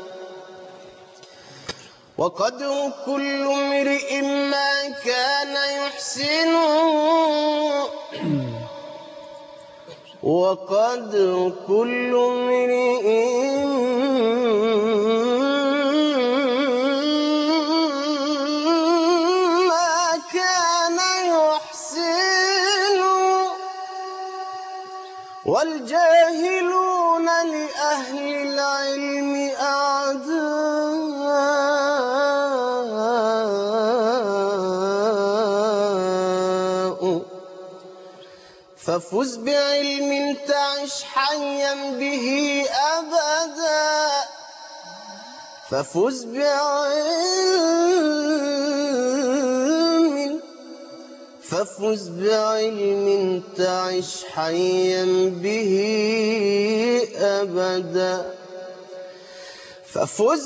وقدر كل امرئ ما كان يحسن وقدر كل امرئ ما كان يحسن والجاهلون لأهل العلم أعداء ففز بعلم تعش حيا به أبدا ففز بعلم تعش حيا به أبدا ففز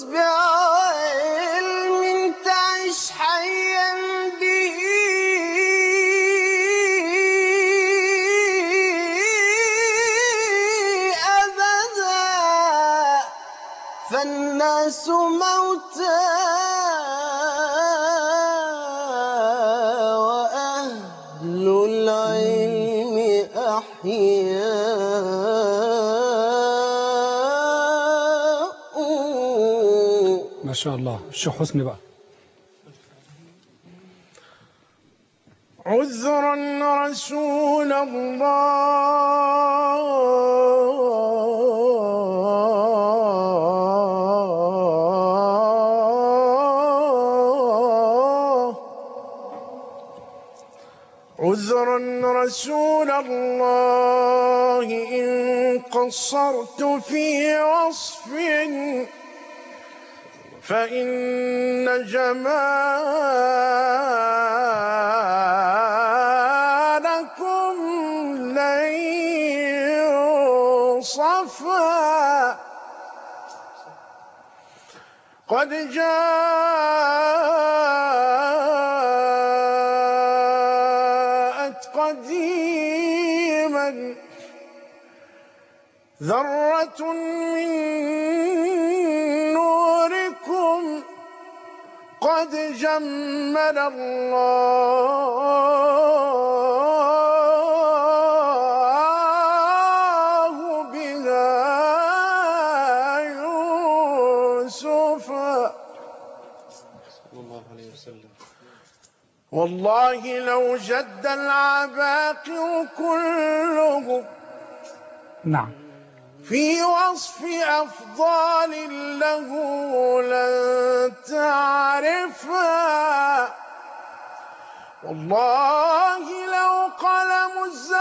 بعلم تعش حيا به أبدا فالناس موتى وأهل العلم أحياء. ما شاء الله. الشيخ حسني بقى. عذرا رسول الله عذرا رسول الله إن قصرت في وصف فإن جمالكم لن يوصفا قد جاءت قديما ذرة من نوركم قد جمل الله بها يوسفا صلى الله عليه وسلم. والله لو جد العباقر كلهم نعم في وصف أفضال له لن تعرفا والله لو قلم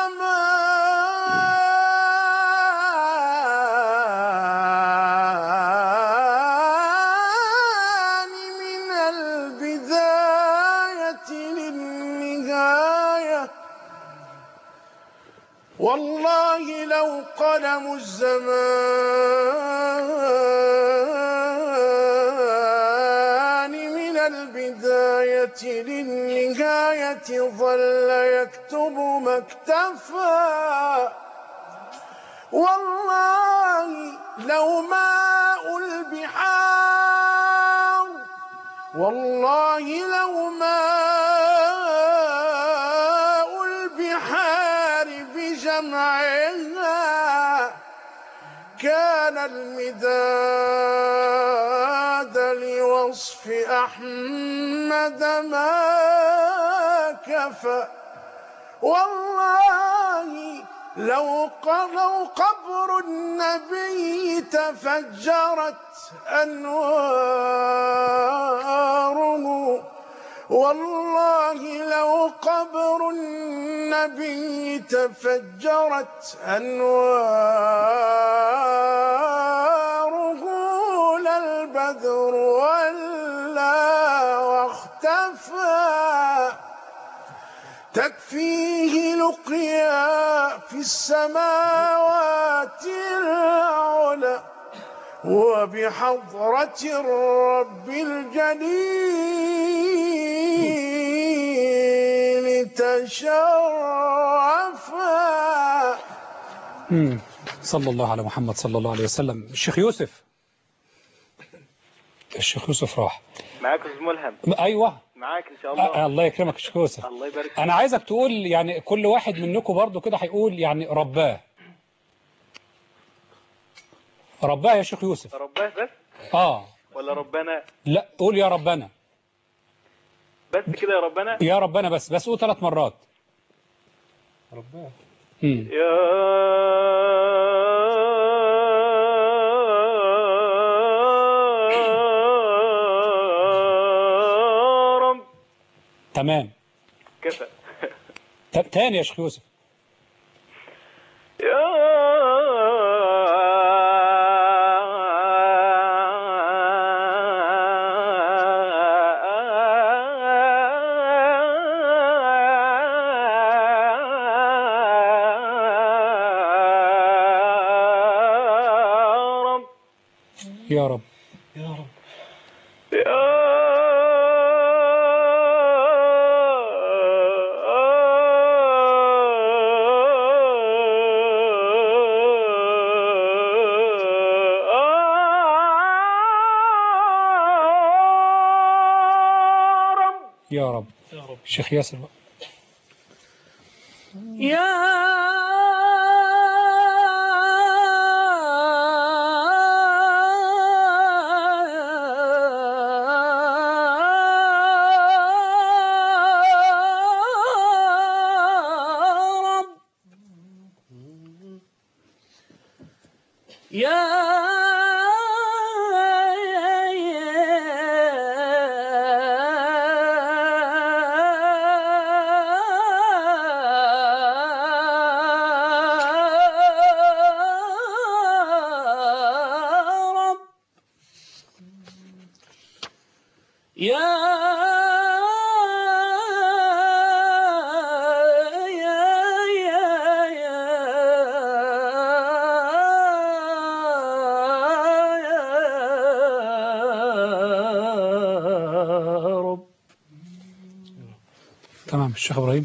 الزمان من البداية للنهاية والله لو قلم الزمان من البداية للنهاية ظل يكتب ما اكتفى والله لو ماء البحار والله لو ماء البحار بجمعها كان المداد لوصف أحمد ما كفى والله لو قبر النبي تفجرت أنواره والله لو قبر النبي تفجرت أنواره للبدر ولا واختفى تكفيه لقيا في السماوات العلى وبحضرة الرب الجليل تشرفا. صلى الله على محمد صلى الله عليه وسلم. الشيخ يوسف راح معاك أستاذ ملهم. أيوه معاك إن شاء الله. الله يكرمك الشيخ يوسف. الله يبارك فيك. أنا عايزك تقول يعني كل واحد منكم برضو كده هيقول يعني رباه يا شيخ يوسف. رباه بس ولا ربنا؟ لا قول يا ربنا بس كده يا ربنا. يا ربنا بس قول 3 مرات رباه. يا رب. تمام كفى. تاني يا شيخ يوسف. يا رب يا رب يا رب الشيخ ياسر بقى. رب. تمام الشيخ إبراهيم.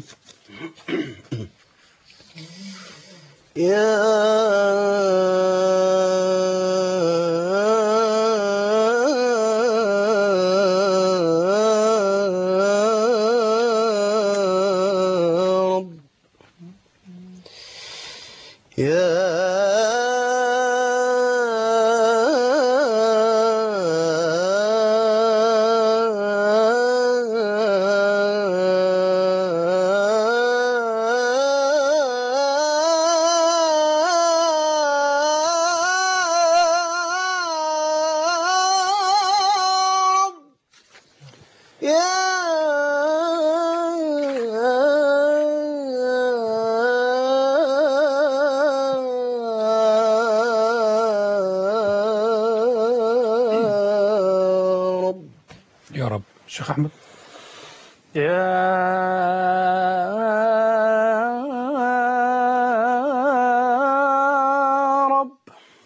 يا رب. الشيخ أحمد. رب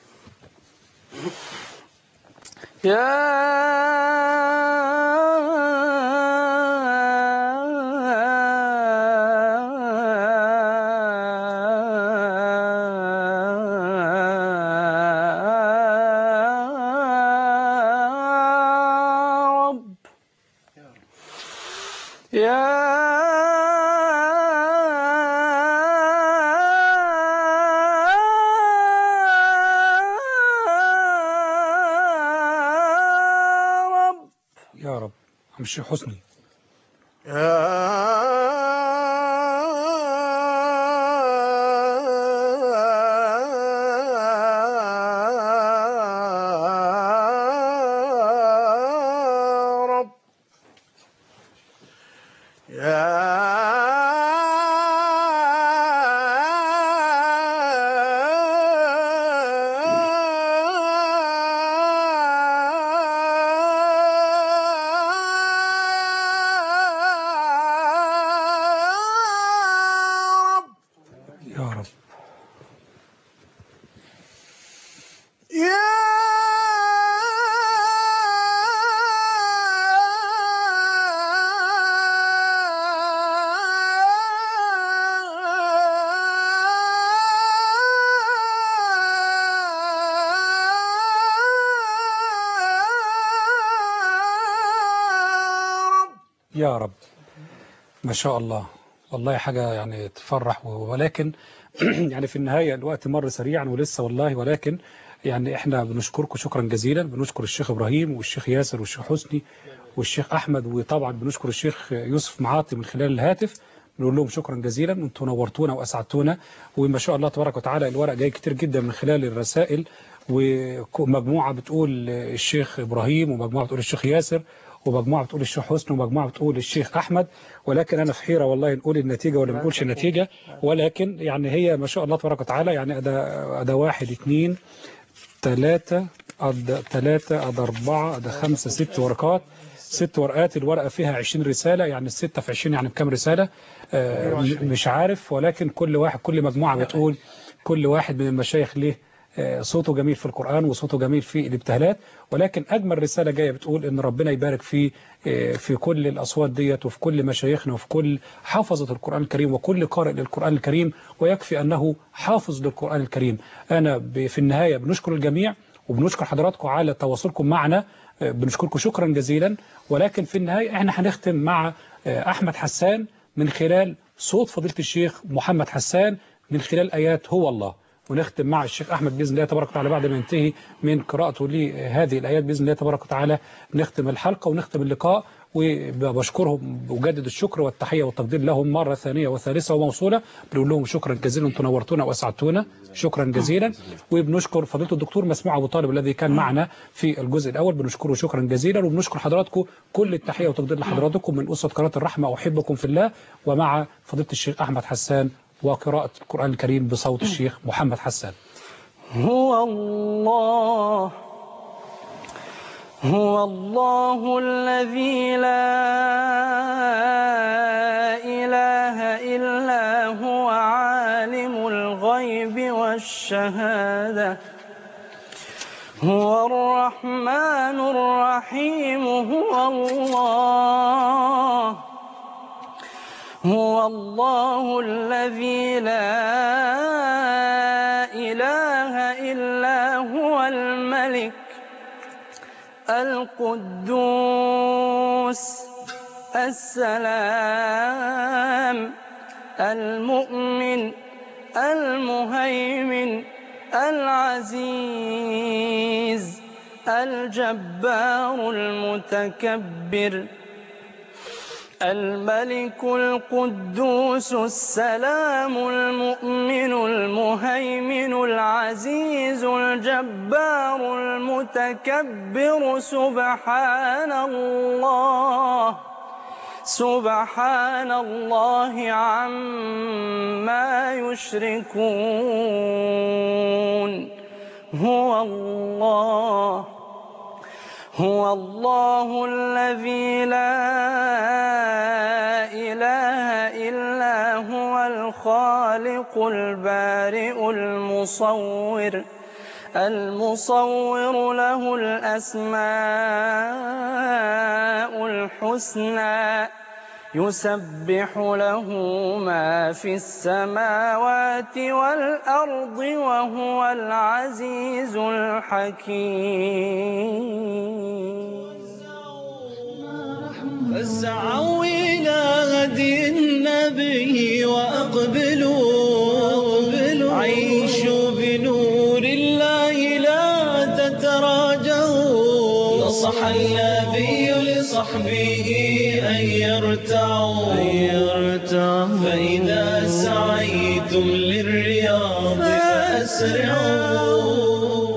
يا رب. عم الشيخ حسني. يا رب. ما شاء الله، والله حاجة يعني تفرح، ولكن يعني في النهاية الوقت مر سريعا ولسه والله، ولكن يعني احنا بنشكركم شكرا جزيلا. بنشكر الشيخ إبراهيم والشيخ ياسر والشيخ حسني والشيخ أحمد، وطبعا بنشكر الشيخ يوسف معاطي من خلال الهاتف. بنقول لهم شكرا جزيلا، انتم نورتونا وأسعدتونا، وما شاء الله تبارك وتعالى الورق جاي كتير جدا من خلال الرسائل، ومجموعة بتقول الشيخ إبراهيم، ومجموعة بتقول الشيخ ياسر، ومجموعة بتقول الشيخ حسن، ومجموعة بتقول الشيخ أحمد. ولكن أنا في حيرة والله، نقول النتيجة ولا ما نقولش النتيجة. ولكن يعني هي ما شاء الله تبارك وتعالى، يعني أدا 1 2 3 أدا 4 أدا 5 6 ورقات، 6 ورقات. الورقة فيها 20 رسالة، يعني الستة في 20 يعني بكام رسالة؟ مش عارف، ولكن كل مجموعة بتقول كل واحد من المشايخ ليه صوته جميل في القرآن وصوته جميل في الابتهالات. ولكن أجمل رسالة جاية بتقول إن ربنا يبارك في كل الأصوات ديت، وفي كل مشايخنا، وفي كل حافظة القرآن الكريم، وكل قارئ للقرآن الكريم، ويكفي أنه حافظ للقرآن الكريم. أنا في النهاية بنشكر الجميع، وبنشكر حضراتكم على تواصلكم معنا، بنشكركم شكرا جزيلا. ولكن في النهاية احنا هنختم مع أحمد حسان من خلال صوت فضيلة الشيخ محمد حسان من خلال آيات هو الله، ونختم مع الشيخ أحمد بإذن الله تبارك وتعالى بعد ما ينتهي من قراءته لهذه الآيات بإذن الله تبارك وتعالى. نختم الحلقة ونختم اللقاء، وبشكرهم وجدد الشكر والتحية والتقدير لهم مرة ثانية وثالثة وموصولة. بنقول لهم شكرا جزيلا، انتم نورتونا وأسعدتونا، شكرا جزيلا. وبنشكر فضيلة الدكتور مسموع أبو طالب الذي كان معنا في الجزء الأول، بنشكره شكرا جزيلا. وبنشكر حضراتكم كل التحية والتقدير لحضراتكم من أسرة قناة الرحمة، أحبكم في الله. ومع فضيلة الشيخ أحمد حسان وقراءة القرآن الكريم بصوت الشيخ محمد حسان. هو الله هو الله الذي لا إله إلا هو عالم الغيب والشهادة هو الرحمن الرحيم هو الله الذي لا إله إلا هو الملك القدوس السلام المؤمن المهيمن العزيز الجبار المتكبر الملك القدوس السلام المؤمن المهيمن العزيز الجبار المتكبر سبحان الله عما يشركون هو الله الذي لا إله إلا هو الخالق البارئ المصور له الأسماء الحسنى يسبح له ما في السماوات والأرض وهو العزيز الحكيم فاسعوا إلى هدي النبي وأقبلوا عيشوا بنور الله لا تتراجعوا نصح النبي لصحبه أن يرتعوا فإذا سعيتم للرياض فأسرعوا